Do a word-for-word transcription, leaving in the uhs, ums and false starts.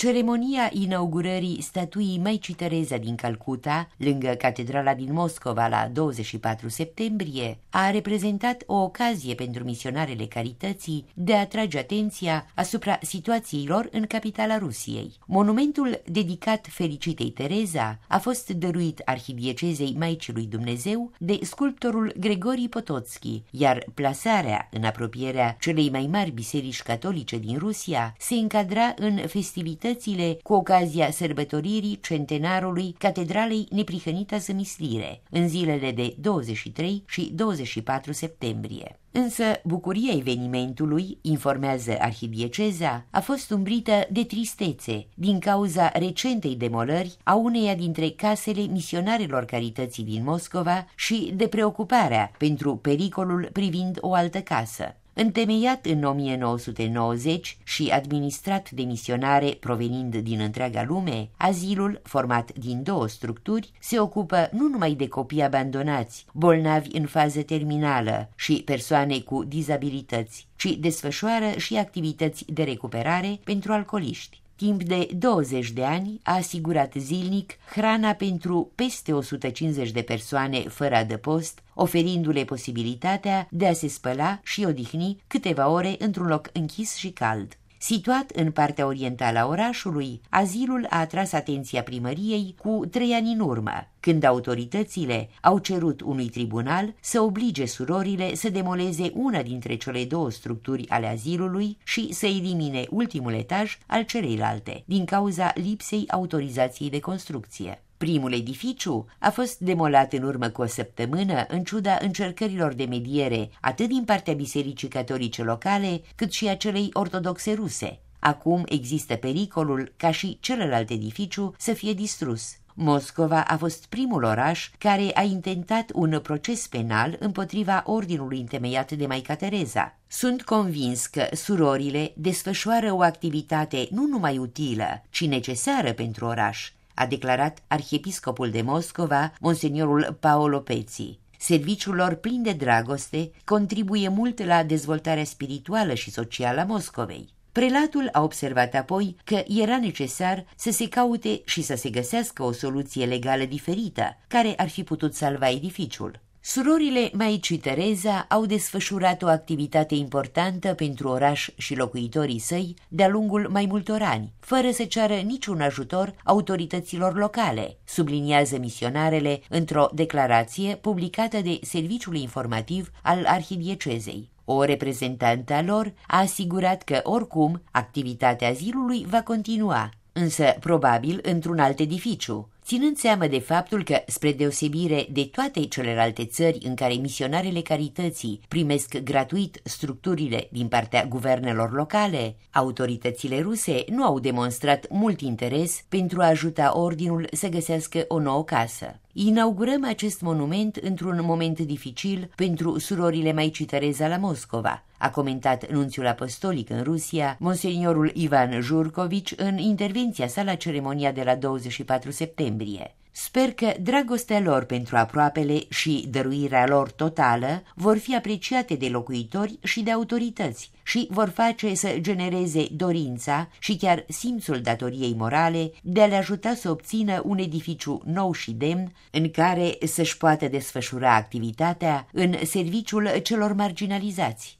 Ceremonia inaugurării statuii Maicii Tereza din Calcuta, lângă Catedrala din Moscova la douăzeci și patru septembrie, a reprezentat o ocazie pentru misionarele carității de a atrage atenția asupra situației lor în capitala Rusiei. Monumentul dedicat fericitei Tereza a fost dăruit arhidiecezei Maicii lui Dumnezeu de sculptorul Gregori Potocki, iar plasarea în apropierea celei mai mari biserici catolice din Rusia se încadra în festivitățile cu ocazia sărbătoririi centenarului Catedralei Neprihănita Zămislire, în zilele de douăzeci și trei și douăzeci și patru septembrie. Însă bucuria evenimentului, informează arhidieceza, a fost umbrită de tristețe din cauza recentei demolări a uneia dintre casele misionarelor carității din Moscova și de preocuparea pentru pericolul privind o altă casă. Întemeiat în o mie nouă sute nouăzeci și administrat de misionare provenind din întreaga lume, azilul, format din două structuri, se ocupă nu numai de copii abandonați, bolnavi în fază terminală și persoane cu dizabilități, ci desfășoară și activități de recuperare pentru alcooliști. Timp de douăzeci de ani a asigurat zilnic hrana pentru peste o sută cincizeci de persoane fără adăpost, oferindu-le posibilitatea de a se spăla și odihni câteva ore într-un loc închis și cald. Situat în partea orientală a orașului, azilul a atras atenția primăriei cu trei ani în urmă, când autoritățile au cerut unui tribunal să oblige surorile să demoleze una dintre cele două structuri ale azilului și să elimine ultimul etaj al celeilalte, din cauza lipsei autorizației de construcție. Primul edificiu a fost demolat în urmă cu o săptămână în ciuda încercărilor de mediere atât din partea bisericii catolice locale cât și a celei ortodoxe ruse. Acum există pericolul ca și celălalt edificiu să fie distrus. Moscova a fost primul oraș care a intentat un proces penal împotriva ordinului întemeiat de Maica Tereza. Sunt convins că surorile desfășoară o activitate nu numai utilă, ci necesară pentru oraș, a declarat arhiepiscopul de Moscova, monseniorul Paolo Pezzi. Serviciul lor plin de dragoste contribuie mult la dezvoltarea spirituală și socială a Moscovei. Prelatul a observat apoi că era necesar să se caute și să se găsească o soluție legală diferită, care ar fi putut salva edificiul. Surorile Maicii Tereza au desfășurat o activitate importantă pentru oraș și locuitorii săi de-a lungul mai multor ani, fără să ceară niciun ajutor autorităților locale, subliniază misionarele într-o declarație publicată de Serviciul Informativ al Arhidiecezei. O reprezentantă a lor a asigurat că, oricum, activitatea azilului va continua, însă probabil într-un alt edificiu, ținând seama de faptul că, spre deosebire de toate celelalte țări în care misionarele carității primesc gratuit structurile din partea guvernelor locale, autoritățile ruse nu au demonstrat mult interes pentru a ajuta ordinul să găsească o nouă casă. Inaugurăm acest monument într-un moment dificil pentru surorile Maicii Tereza la Moscova, a comentat nunțiul apostolic în Rusia, monseniorul Ivan Jurkovici, în intervenția sa la ceremonia de la douăzeci și patru septembrie. Sper că dragostea lor pentru aproapele și dăruirea lor totală vor fi apreciate de locuitori și de autorități și vor face să genereze dorința și chiar simțul datoriei morale de a le ajuta să obțină un edificiu nou și demn în care să-și poată desfășura activitatea în serviciul celor marginalizați.